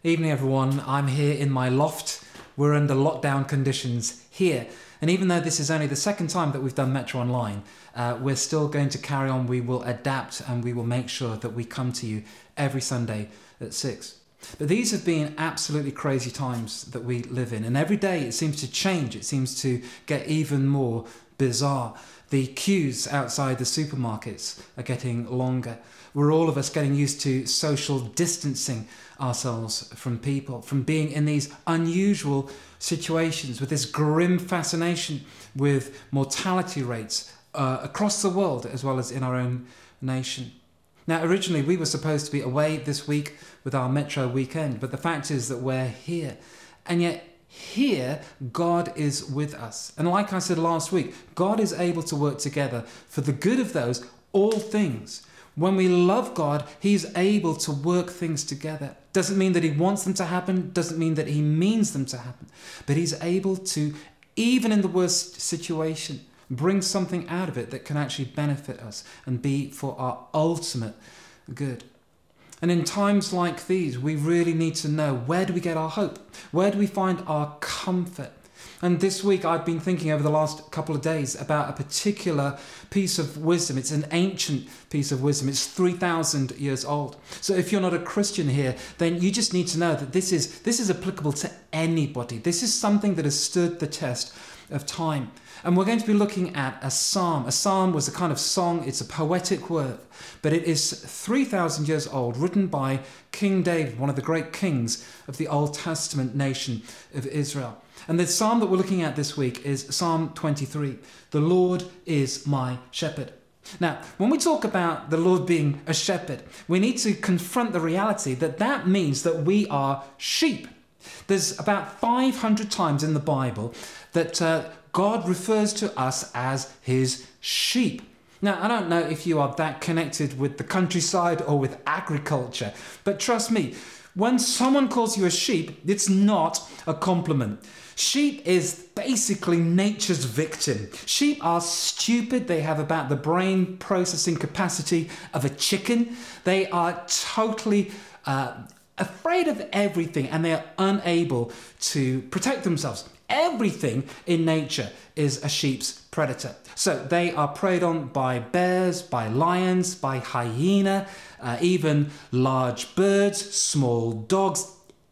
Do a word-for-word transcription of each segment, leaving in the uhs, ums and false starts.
Evening everyone, I'm here in my loft. We're under lockdown conditions here. And even though this is only the second time that we've done Metro Online, uh, we're still going to carry on. We will adapt and we will make sure that we come to you every Sunday at six. But these have been absolutely crazy times that we live in. And every day it seems to change. It seems to get even more bizarre. The queues outside the supermarkets are getting longer. We're all of us getting used to social distancing ourselves from people, from being in these unusual situations with this grim fascination with mortality rates uh, across the world as well as in our own nation. Now, originally we were supposed to be away this week with our Metro weekend, but the fact is that we're here. And yet here, God is with us. And like I said last week, God is able to work together for the good of those, all things. When we love God, He's able to work things together. Doesn't mean that He wants them to happen, doesn't mean that He means them to happen, but He's able to, even in the worst situation, bring something out of it that can actually benefit us and be for our ultimate good. And in times like these, we really need to know, where do we get our hope? Where do we find our comfort? And this week I've been thinking over the last couple of days about a particular piece of wisdom. It's an ancient piece of wisdom. It's three thousand years old. So if you're not a Christian here, then you just need to know that this is, this is applicable to anybody. This is something that has stood the test of time. And we're going to be looking at a psalm. A psalm was a kind of song. It's a poetic work, but it is three thousand years old, written by King David, one of the great kings of the Old Testament nation of Israel. And the psalm that we're looking at this week is Psalm twenty-three. The Lord is my shepherd. Now, when we talk about the Lord being a shepherd, we need to confront the reality that that means that we are sheep. There's about five hundred times in the Bible that uh, God refers to us as His sheep. Now, I don't know if you are that connected with the countryside or with agriculture, but trust me, when someone calls you a sheep, it's not a compliment. Sheep is basically nature's victim. Sheep are stupid. They have about the brain processing capacity of a chicken. They are totally uh, afraid of everything, and they are unable to protect themselves. Everything in nature is a sheep's predator. So they are preyed on by bears, by lions, by hyena, uh, even large birds, small dogs,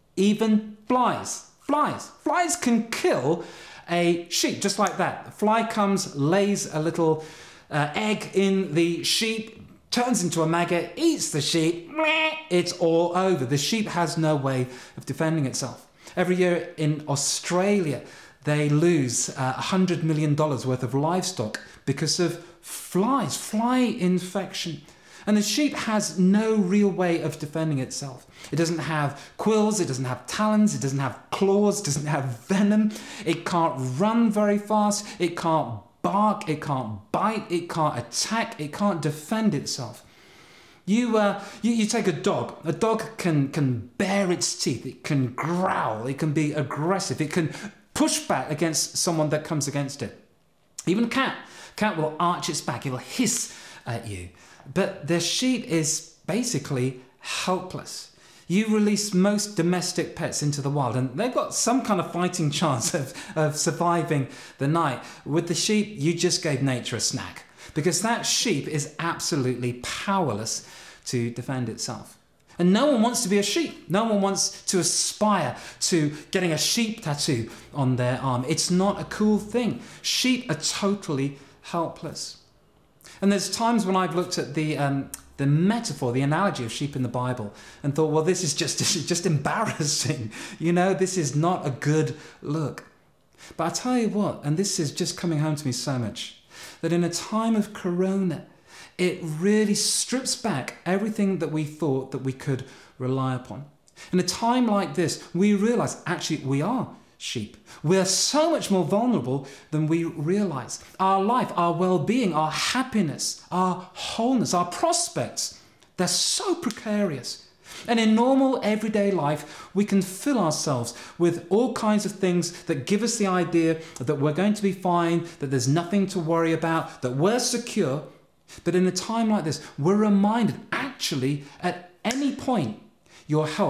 even flies. Flies. Flies can kill a sheep just like that. The fly comes, lays a little uh, egg in the sheep, turns into a maggot, eats the sheep, it's all over. The sheep has no way of defending itself. Every year in Australia, they lose uh, one hundred million dollars worth of livestock because of flies, fly infection. And the sheep has no real way of defending itself. It doesn't have quills, it doesn't have talons, it doesn't have claws, it doesn't have venom. It can't run very fast, it can't bark, it can't bite, it can't attack, it can't defend itself. You, uh, you, you take a dog. A dog can, can bare its teeth, it can growl, it can be aggressive, it can push back against someone that comes against it. Even a cat. Cat will arch its back, it will hiss at you. But the sheep is basically helpless. You release most domestic pets into the wild and they've got some kind of fighting chance of, of surviving the night. With the sheep, you just gave nature a snack because that sheep is absolutely powerless to defend itself. And no one wants to be a sheep. No one wants to aspire to getting a sheep tattoo on their arm. It's not a cool thing. Sheep are totally helpless. And there's times when I've looked at the um, the metaphor, the analogy of sheep in the Bible and thought, well, this is just, this is just embarrassing. You know, this is not a good look. But I tell you what, and this is just coming home to me so much, that in a time of corona, it really strips back everything that we thought that we could rely upon. In a time like this, we realize actually we are sheep. We're so much more vulnerable than we realize. Our life, our well-being, our happiness, our wholeness, our prospects, they're so precarious. And in normal everyday life, we can fill ourselves with all kinds of things that give us the idea that we're going to be fine, that there's nothing to worry about, that we're secure. But in a time like this, we're reminded actually at any point, your health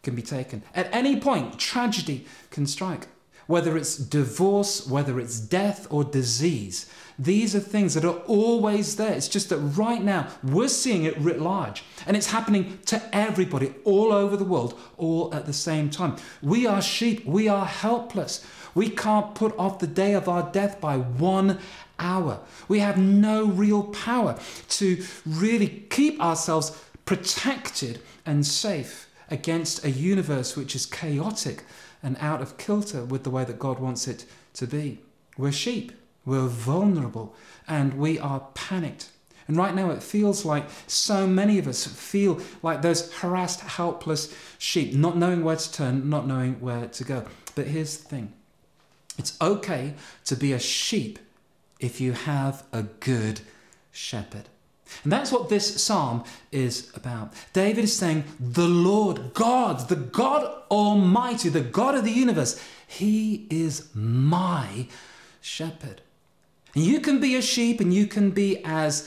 can be taken. At any point, tragedy can strike. Whether it's divorce, whether it's death or disease, these are things that are always there. It's just that right now we're seeing it writ large, and it's happening to everybody all over the world, all at the same time. We are sheep. We are helpless. We can't put off the day of our death by one hour. We have no real power to really keep ourselves protected and safe against a universe which is chaotic and out of kilter with the way that God wants it to be. We're sheep, we're vulnerable, and we are panicked. And right now it feels like so many of us feel like those harassed, helpless sheep, not knowing where to turn, not knowing where to go. But here's the thing. It's okay to be a sheep if you have a good shepherd. And that's what this psalm is about. David is saying, the Lord God, the God Almighty, the God of the universe, he is my shepherd. And you can be a sheep and you can be as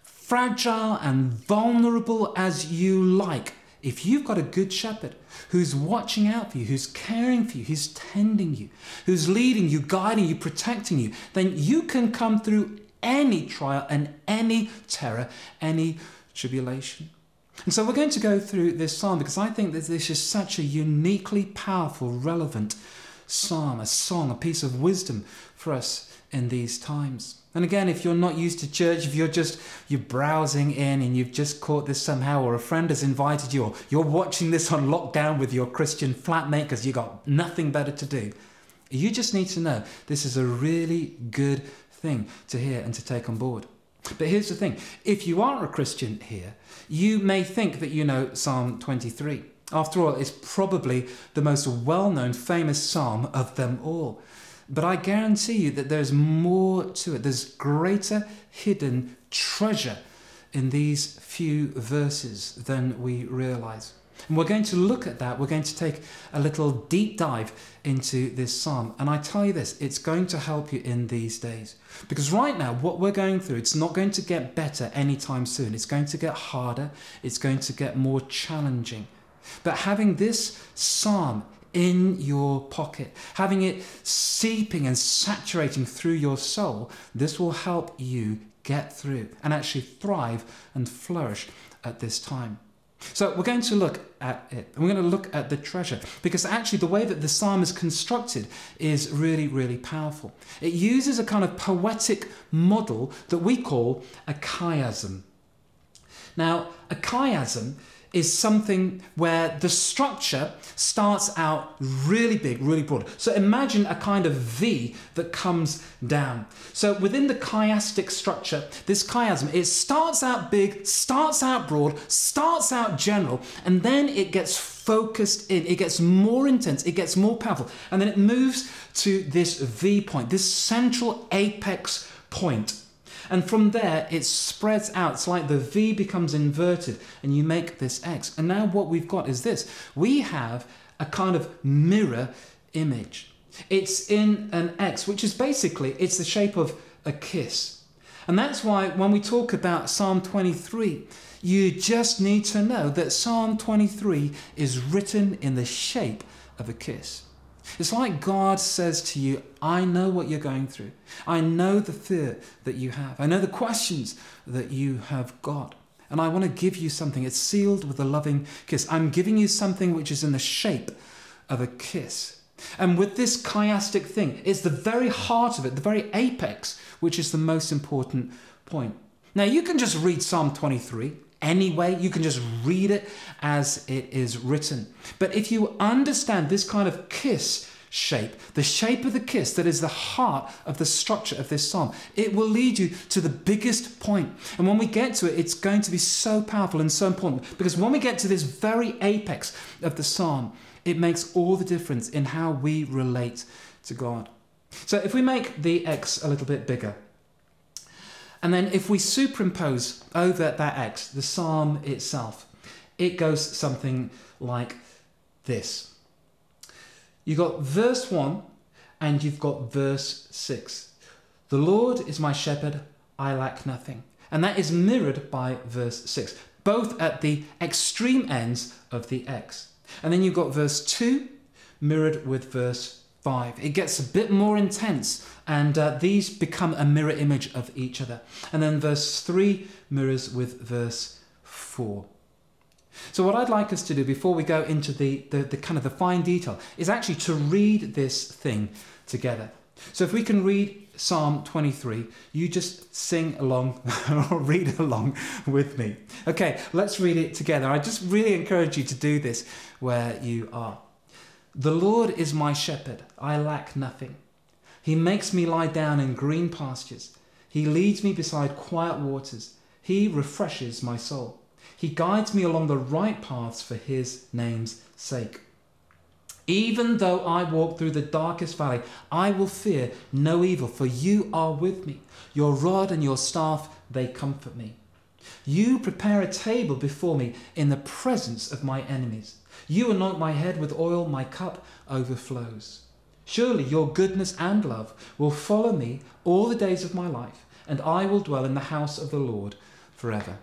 fragile and vulnerable as you like. If you've got a good shepherd who's watching out for you, who's caring for you, who's tending you, who's leading you, guiding you, protecting you, then you can come through any trial and any terror, any tribulation. And so we're going to go through this psalm because I think that this is such a uniquely powerful, relevant psalm, a song, a piece of wisdom for us in these times. And again, if you're not used to church, if you're just, you're browsing in and you've just caught this somehow, or a friend has invited you, or you're watching this on lockdown with your Christian flatmate because you've got nothing better to do, you just need to know this is a really good thing to hear and to take on board. But here's the thing. If you are a Christian here, you may think that you know Psalm twenty-three. After all, it's probably the most well-known, famous psalm of them all. But I guarantee you that there's more to it. There's greater hidden treasure in these few verses than we realize. And we're going to look at that. We're going to take a little deep dive into this psalm. And I tell you this, it's going to help you in these days. Because right now, what we're going through, it's not going to get better anytime soon. It's going to get harder. It's going to get more challenging. But having this psalm in your pocket, having it seeping and saturating through your soul, this will help you get through and actually thrive and flourish at this time. So we're going to look at it. We're going to look at the treasure, because actually the way that the psalm is constructed is really, really powerful. It uses a kind of poetic model that we call a chiasm. Now, a chiasm is something where the structure starts out really big, really broad. So imagine a kind of V that comes down. So within the chiastic structure, this chiasm, it starts out big, starts out broad, starts out general, and then it gets focused in, it gets more intense, it gets more powerful, and then it moves to this V point, this central apex point. And from there, it spreads out. It's like the V becomes inverted and you make this X. And now what we've got is this. We have a kind of mirror image. It's in an X, which is basically, it's the shape of a kiss. And that's why when we talk about Psalm twenty-three, you just need to know that Psalm twenty-three is written in the shape of a kiss. It's like God says to you, I know what you're going through. I know the fear that you have. I know the questions that you have got. And I want to give you something. It's sealed with a loving kiss. I'm giving you something which is in the shape of a kiss. And with this chiastic thing, it's the very heart of it, the very apex, which is the most important point. Now, you can just read Psalm twenty-three. Anyway, you can just read it as it is written. But if you understand this kind of kiss shape, the shape of the kiss that is the heart of the structure of this psalm, it will lead you to the biggest point. And when we get to it, it's going to be so powerful and so important, because when we get to this very apex of the psalm, it makes all the difference in how we relate to God. So if we make the X a little bit bigger, and then if we superimpose over that X, the psalm itself, it goes something like this. You've got verse one and you've got verse six. The Lord is my shepherd, I lack nothing. And that is mirrored by verse six, both at the extreme ends of the X. And then you've got verse two mirrored with verse five. It gets a bit more intense, and uh, these become a mirror image of each other. And then verse three mirrors with verse four. So what I'd like us to do before we go into the, the, the kind of the fine detail is actually to read this thing together. So if we can read Psalm twenty-three, you just sing along or read along with me. Okay, let's read it together. I just really encourage you to do this where you are. The Lord is my shepherd, I lack nothing. He makes me lie down in green pastures. He leads me beside quiet waters. He refreshes my soul. He guides me along the right paths for his name's sake. Even though I walk through the darkest valley, I will fear no evil, for you are with me. Your rod and your staff, they comfort me. You prepare a table before me in the presence of my enemies. You anoint my head with oil, my cup overflows. Surely your goodness and love will follow me all the days of my life, and I will dwell in the house of the Lord forever.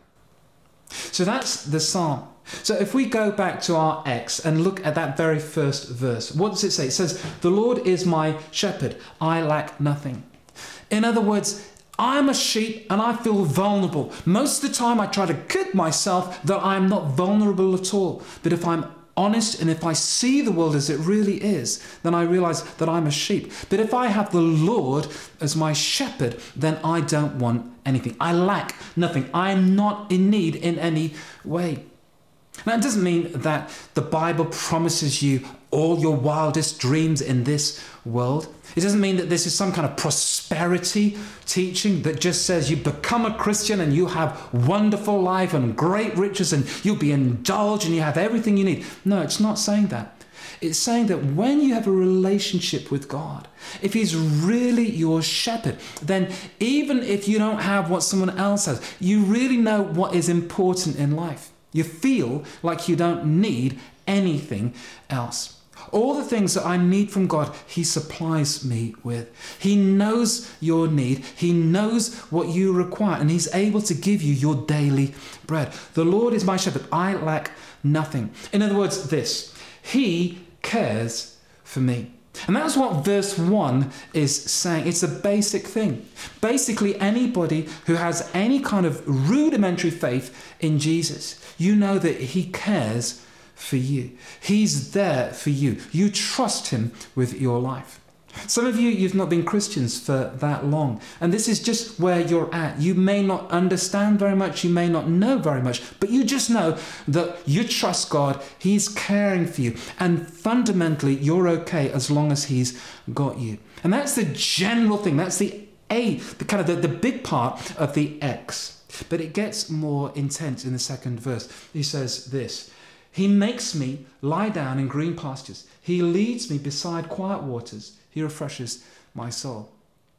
So that's the psalm. So if we go back to our X and look at that very first verse, what does it say? It says, the Lord is my shepherd, I lack nothing. In other words, I'm a sheep and I feel vulnerable. Most of the time I try to kid myself that I'm not vulnerable at all. But if I'm honest and if I see the world as it really is, then I realize that I'm a sheep. But if I have the Lord as my shepherd, then I don't want anything. I lack nothing. I am not in need in any way. Now, it doesn't mean that the Bible promises you all your wildest dreams in this world. It doesn't mean that this is some kind of prosperity teaching that just says you become a Christian and you have wonderful life and great riches and you'll be indulged and you have everything you need. No, it's not saying that. It's saying that when you have a relationship with God, if he's really your shepherd, then even if you don't have what someone else has, you really know what is important in life. You feel like you don't need anything else. All the things that I need from God, he supplies me with. He knows your need. He knows what you require, and he's able to give you your daily bread. The Lord is my shepherd. I lack nothing. In other words, this, he cares for me. And that's what verse one is saying. It's a basic thing. Basically, anybody who has any kind of rudimentary faith in Jesus, you know that he cares for you. He's there for you. You trust him with your life. Some of you, you've not been Christians for that long, and this is just where you're at. You may not understand very much, you may not know very much, but you just know that you trust God, he's caring for you, and fundamentally you're okay as long as he's got you. And that's the general thing, that's the A, the kind of the, the big part of the X. But it gets more intense in the second verse. He says this, he makes me lie down in green pastures. He leads me beside quiet waters. He refreshes my soul.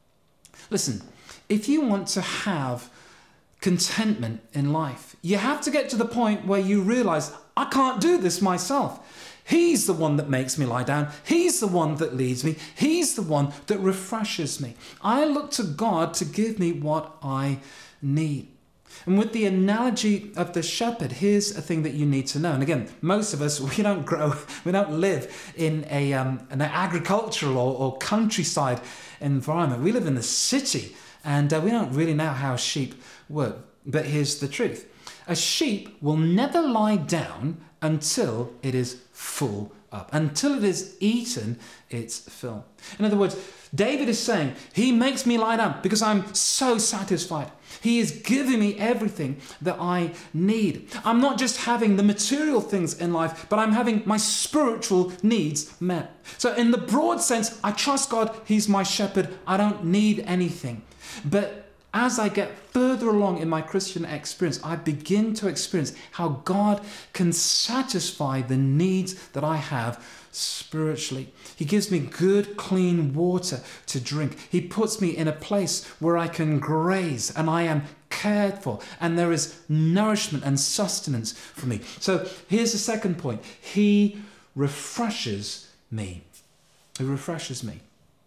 Listen, if you want to have contentment in life, you have to get to the point where you realize, I can't do this myself. He's the one that makes me lie down. He's the one that leads me. He's the one that refreshes me. I look to God to give me what I need. And with the analogy of the shepherd, here's a thing that you need to know. And again, most of us, we don't grow, we don't live in a um, an agricultural or, or countryside environment. We live in the city, and uh, we don't really know how sheep work. But here's the truth. A sheep will never lie down until it is full up, until it is eaten its fill. In other words, David is saying, he makes me lie down because I'm so satisfied. He is giving me everything that I need. I'm not just having the material things in life, but I'm having my spiritual needs met. So in the broad sense, I trust God. He's my shepherd. I don't need anything. But as I get further along in my Christian experience, I begin to experience how God can satisfy the needs that I have spiritually. He gives me good, clean water to drink. He puts me in a place where I can graze and I am cared for, and there is nourishment and sustenance for me. So here's the second point. He refreshes me. He refreshes me.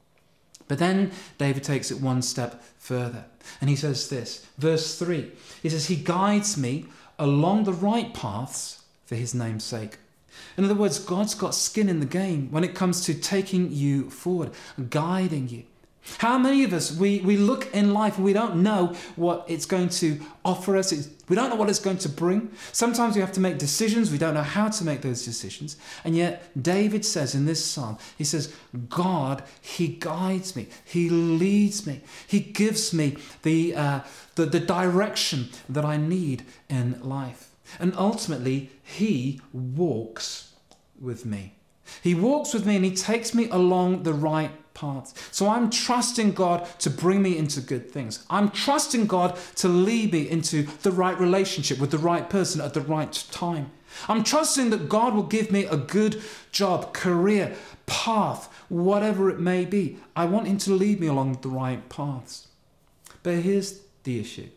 But then David takes it one step further, and he says this, verse three. He says, he guides me along the right paths for his name's sake. In other words, God's got skin in the game when it comes to taking you forward, guiding you. How many of us, we, we look in life and we don't know what it's going to offer us. It's, we don't know what it's going to bring. Sometimes we have to make decisions. We don't know how to make those decisions. And yet David says in this psalm, he says, God, he guides me. He leads me. He gives me the, uh, the, the direction that I need in life. And ultimately, he walks with me. He walks with me and he takes me along the right path. So I'm trusting God to bring me into good things. I'm trusting God to lead me into the right relationship with the right person at the right time. I'm trusting that God will give me a good job, career, path, whatever it may be. I want him to lead me along the right paths. But here's the issue.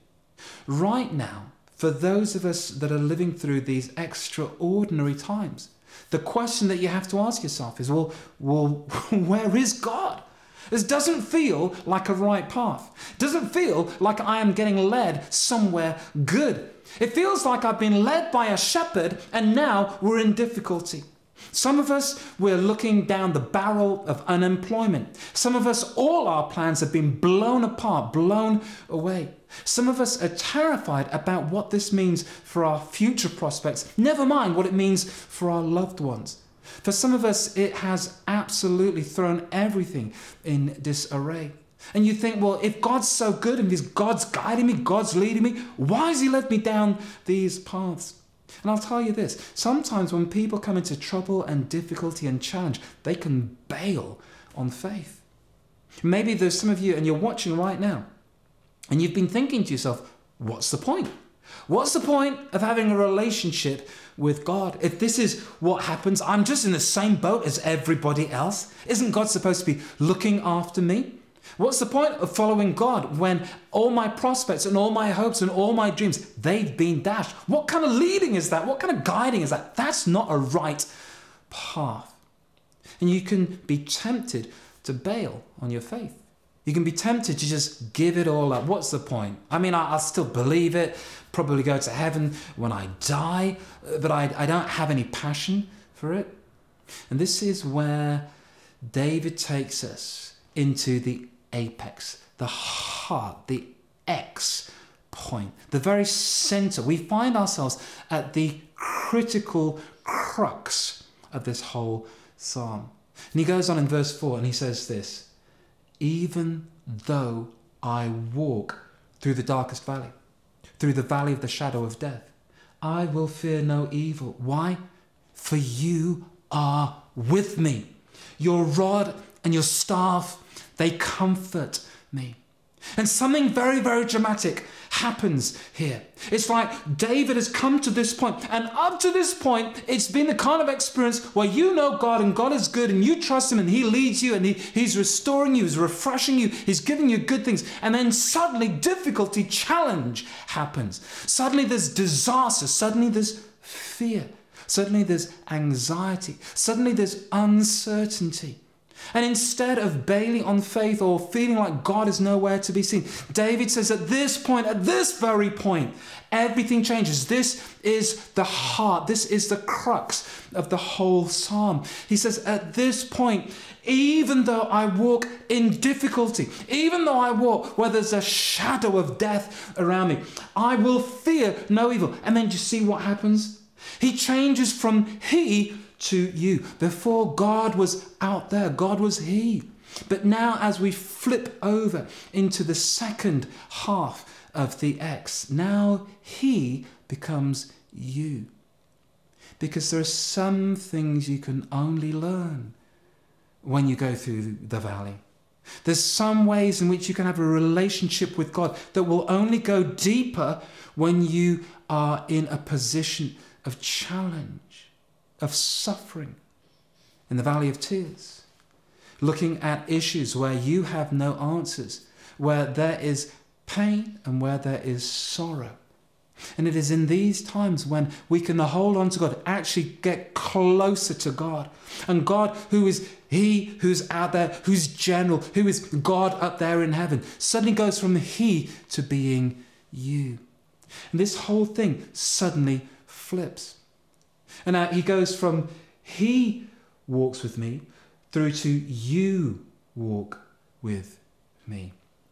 Right now, for those of us that are living through these extraordinary times, the question that you have to ask yourself is, well, well, where is God? This doesn't feel like a right path. It doesn't feel like I am getting led somewhere good. It feels like I've been led by a shepherd and now we're in difficulty. Some of us, we're looking down the barrel of unemployment. Some of us, all our plans have been blown apart, blown away. Some of us are terrified about what this means for our future prospects, never mind what it means for our loved ones. For some of us, it has absolutely thrown everything in disarray. And you think, well, if God's so good and if God's guiding me, God's leading me, why has he led me down these paths? And I'll tell you this, sometimes when people come into trouble and difficulty and challenge, they can bail on faith. Maybe there's some of you and you're watching right now and you've been thinking to yourself, what's the point? What's the point of having a relationship with God? If this is what happens, I'm just in the same boat as everybody else. Isn't God supposed to be looking after me? What's the point of following God when all my prospects and all my hopes and all my dreams, they've been dashed? What kind of leading is that? What kind of guiding is that? That's not a right path. And you can be tempted to bail on your faith. You can be tempted to just give it all up. What's the point? I mean, I, I'll still believe it, probably go to heaven when I die, but I, I don't have any passion for it. And this is where David takes us into the apex, the heart, the X point, the very center. We find ourselves at the critical crux of this whole psalm. And he goes on in verse four and he says this, even though I walk through the darkest valley, through the valley of the shadow of death, I will fear no evil. Why? For you are with me. Your rod and your staff, they comfort me. And something very, very dramatic happens here. It's like David has come to this point, and up to this point, it's been the kind of experience where you know God and God is good and you trust him and he leads you and he, he's restoring you, he's refreshing you, he's giving you good things. And then suddenly difficulty, challenge happens. Suddenly there's disaster, suddenly there's fear, suddenly there's anxiety, suddenly there's uncertainty. And instead of bailing on faith or feeling like God is nowhere to be seen, David says at this point, at this very point, everything changes. This is the heart. This is the crux of the whole psalm. He says at this point, even though I walk in difficulty, even though I walk where there's a shadow of death around me, I will fear no evil. And then you see what happens? He changes from he to you. Before, God was out there, God was he. But now as we flip over into the second half of the X, now he becomes you. Because there are some things you can only learn when you go through the valley. There's some ways in which you can have a relationship with God that will only go deeper when you are in a position of challenge, of suffering, in the valley of tears, looking at issues where you have no answers, where there is pain and where there is sorrow. And it is in these times when we can hold on to God, actually get closer to God. And God, who is he who's out there, who's general, who is God up there in heaven, suddenly goes from he to being you. And this whole thing suddenly flips. And now he goes from he walks with me through to you walk with me.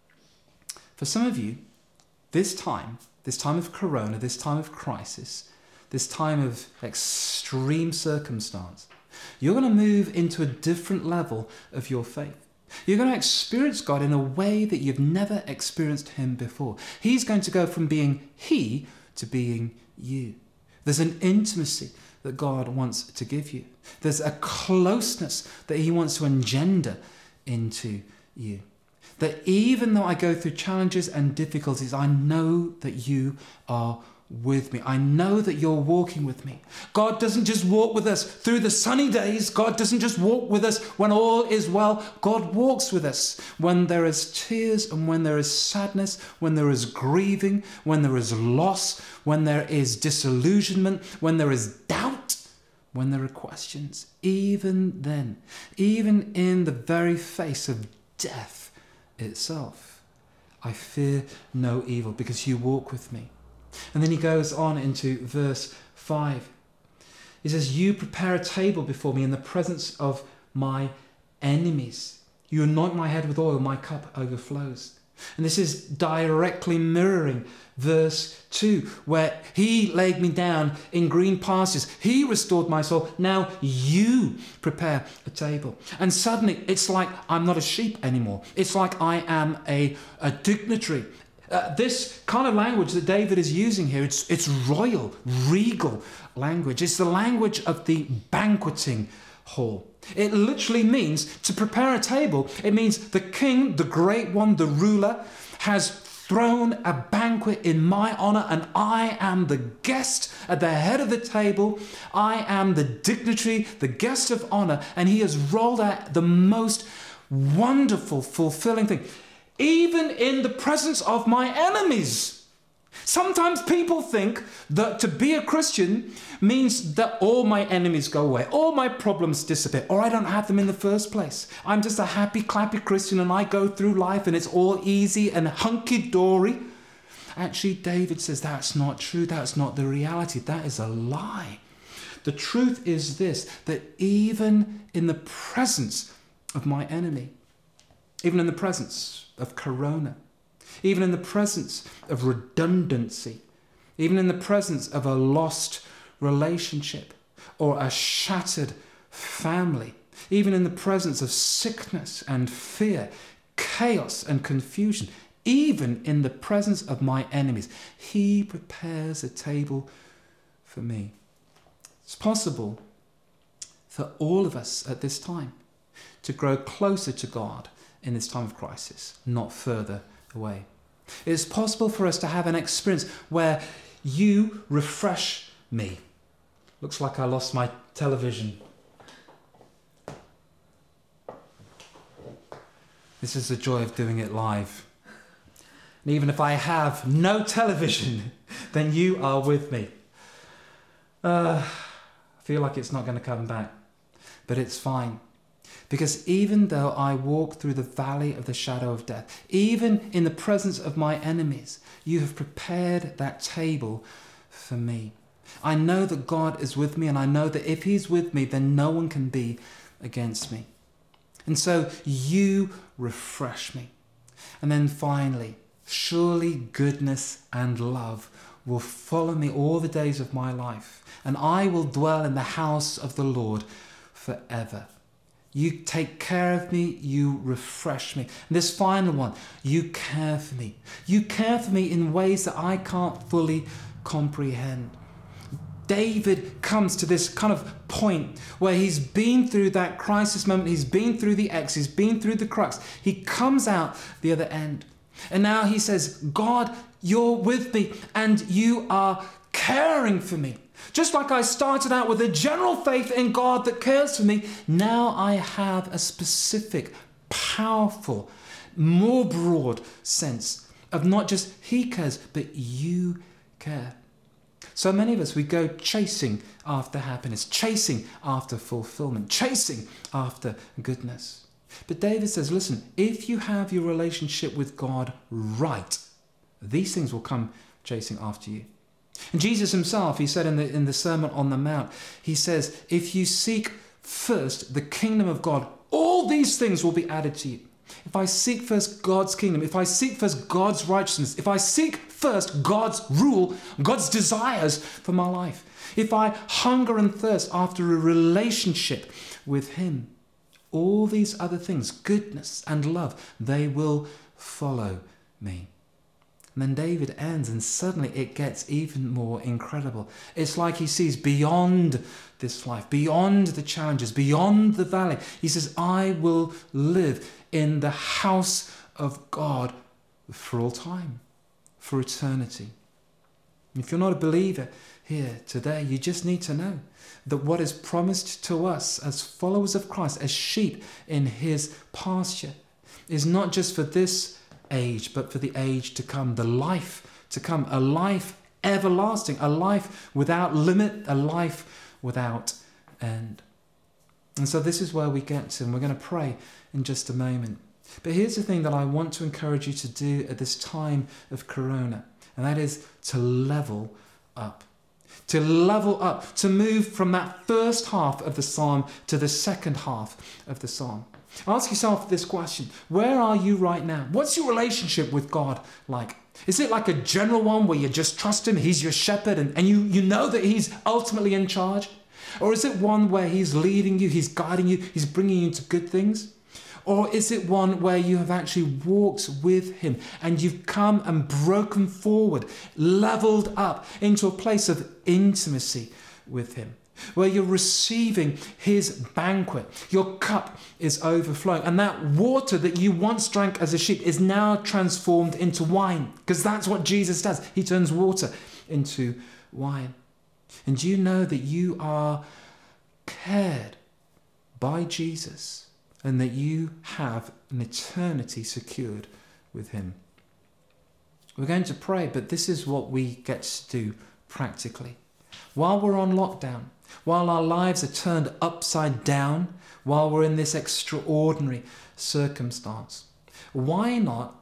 For some of you, this time, this time of corona, this time of crisis, this time of extreme circumstance, you're going to move into a different level of your faith. You're going to experience God in a way that you've never experienced him before. He's going to go from being he to being you. There's an intimacy that God wants to give you. There's a closeness that he wants to engender into you. That even though I go through challenges and difficulties, I know that you are with me. I know that you're walking with me. God doesn't just walk with us through the sunny days. God doesn't just walk with us when all is well. God walks with us when there is tears and when there is sadness, when there is grieving, when there is loss, when there is disillusionment, when there is doubt, when there are questions. Even then, even in the very face of death itself, I fear no evil because you walk with me. And then he goes on into verse five. He says, you prepare a table before me in the presence of my enemies. You anoint my head with oil, my cup overflows. And this is directly mirroring verse two, where he laid me down in green pastures. He restored my soul. Now you prepare a table. And suddenly it's like I'm not a sheep anymore. It's like I am a, a dignitary. Uh, this kind of language that David is using here, it's, it's royal, regal language. It's the language of the banqueting hall. It literally means to prepare a table. It means the king, the great one, the ruler, has thrown a banquet in my honor, and I am the guest at the head of the table. I am the dignitary, the guest of honor, and he has rolled out the most wonderful, fulfilling thing. Even in the presence of my enemies. Sometimes people think that to be a Christian means that all my enemies go away, all my problems disappear, or I don't have them in the first place. I'm just a happy, clappy Christian and I go through life and it's all easy and hunky-dory. Actually, David says that's not true. That's not the reality. That is a lie. The truth is this, that even in the presence of my enemy, even in the presence of corona, even in the presence of redundancy, even in the presence of a lost relationship or a shattered family, even in the presence of sickness and fear, chaos and confusion, even in the presence of my enemies, he prepares a table for me. It's possible for all of us at this time to grow closer to God in this time of crisis, not further away. It is possible for us to have an experience where you refresh me. Looks like I lost my television. This is the joy of doing it live. And even if I have no television, then you are with me. Uh, I feel like it's not going to come back, but it's fine. Because even though I walk through the valley of the shadow of death, even in the presence of my enemies, you have prepared that table for me. I know that God is with me, and I know that if he's with me, then no one can be against me. And so you refresh me. And then finally, surely goodness and love will follow me all the days of my life, and I will dwell in the house of the Lord forever. You take care of me, you refresh me. And this final one, you care for me. You care for me in ways that I can't fully comprehend. David comes to this kind of point where he's been through that crisis moment, he's been through the X, he's been through the crux. He comes out the other end. And now he says, God, you're with me and you are caring for me. Just like I started out with a general faith in God that cares for me, now I have a specific, powerful, more broad sense of not just he cares, but you care. So many of us, we go chasing after happiness, chasing after fulfillment, chasing after goodness. But David says, listen, if you have your relationship with God right, these things will come chasing after you. And Jesus himself, he said in the, in the Sermon on the Mount, he says, if you seek first the kingdom of God, all these things will be added to you. If I seek first God's kingdom, if I seek first God's righteousness, if I seek first God's rule, God's desires for my life, if I hunger and thirst after a relationship with him, all these other things, goodness and love, they will follow me. And then David ends, and suddenly it gets even more incredible. It's like he sees beyond this life, beyond the challenges, beyond the valley. He says, I will live in the house of God for all time, for eternity. If you're not a believer here today, you just need to know that what is promised to us as followers of Christ, as sheep in his pasture, is not just for this age, but for the age to come, the life to come, a life everlasting, a life without limit, a life without end. And so this is where we get to, and we're going to pray in just a moment. But here's the thing that I want to encourage you to do at this time of Corona, and that is to level up. To level up, to move from that first half of the psalm to the second half of the psalm. Ask yourself this question: where are you right now? What's your relationship with God like? Is it like a general one where you just trust him, he's your shepherd, and, and you, you know that he's ultimately in charge? Or is it one where he's leading you, he's guiding you, he's bringing you to good things? Or is it one where you have actually walked with him and you've come and broken forward, leveled up into a place of intimacy with him, where you're receiving his banquet, your cup is overflowing, and that water that you once drank as a sheep is now transformed into wine, because that's what Jesus does. He turns water into wine. And do you know that you are cared by Jesus, and that you have an eternity secured with him? We're going to pray, but this is what we get to do practically. While we're on lockdown, while our lives are turned upside down, while we're in this extraordinary circumstance, why not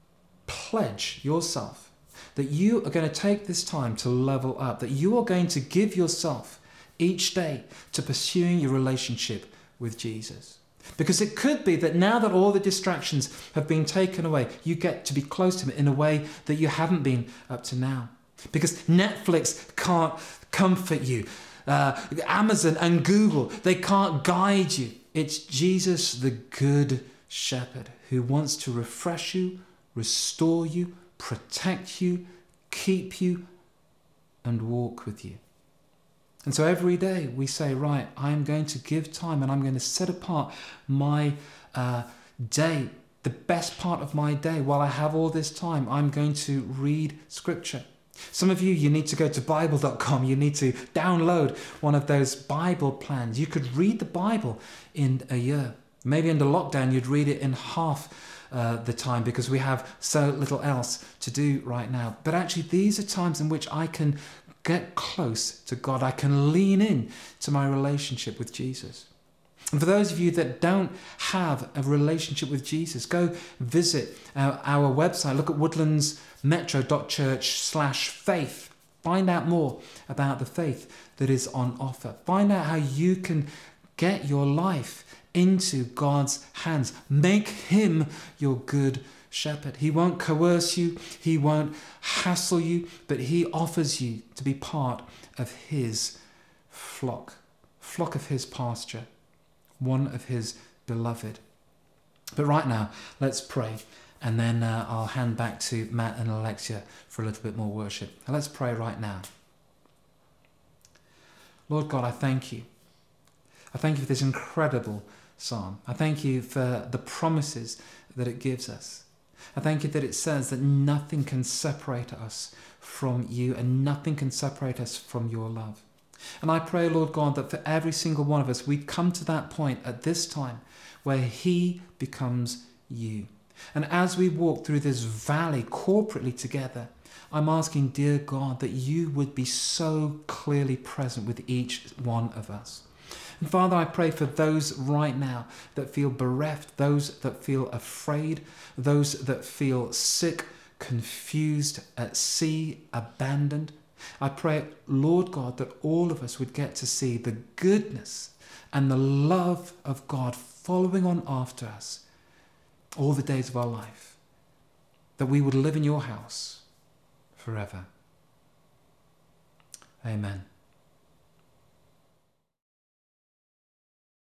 pledge yourself that you are going to take this time to level up, that you are going to give yourself each day to pursuing your relationship with Jesus? Because it could be that now that all the distractions have been taken away, you get to be close to him in a way that you haven't been up to now. Because Netflix can't comfort you. Uh, Amazon and Google, they can't guide you. It's Jesus, the good shepherd, who wants to refresh you, restore you, protect you, keep you, and walk with you. And so every day we say, right, I'm going to give time and I'm going to set apart my uh, day, the best part of my day. While I have all this time, I'm going to read scripture. Some of you, you need to go to Bible dot com. You need to download one of those Bible plans. You could read the Bible in a year. Maybe under lockdown, you'd read it in half uh, the time because we have so little else to do right now. But actually, these are times in which I can get close to God. I can lean in to my relationship with Jesus. And for those of you that don't have a relationship with Jesus, go visit our, our website. Look at woodlandsmetro dot church slash faith. Find out more about the faith that is on offer. Find out how you can get your life into God's hands. Make him your good shepherd. He won't coerce you. He won't hassle you, but he offers you to be part of his flock, flock of his pasture, one of his beloved. But right now, let's pray, and then uh, I'll hand back to Matt and Alexia for a little bit more worship. Let's pray right now. Lord God, I thank you. I thank you for this incredible psalm. I thank you for the promises that it gives us. I thank you that it says that nothing can separate us from you, and nothing can separate us from your love. And I pray, Lord God, that for every single one of us, we come to that point at this time where he becomes you. And as we walk through this valley corporately together, I'm asking, dear God, that you would be so clearly present with each one of us. And Father, I pray for those right now that feel bereft, those that feel afraid, those that feel sick, confused, at sea, abandoned. I pray, Lord God, that all of us would get to see the goodness and the love of God following on after us all the days of our life, that we would live in your house forever. Amen.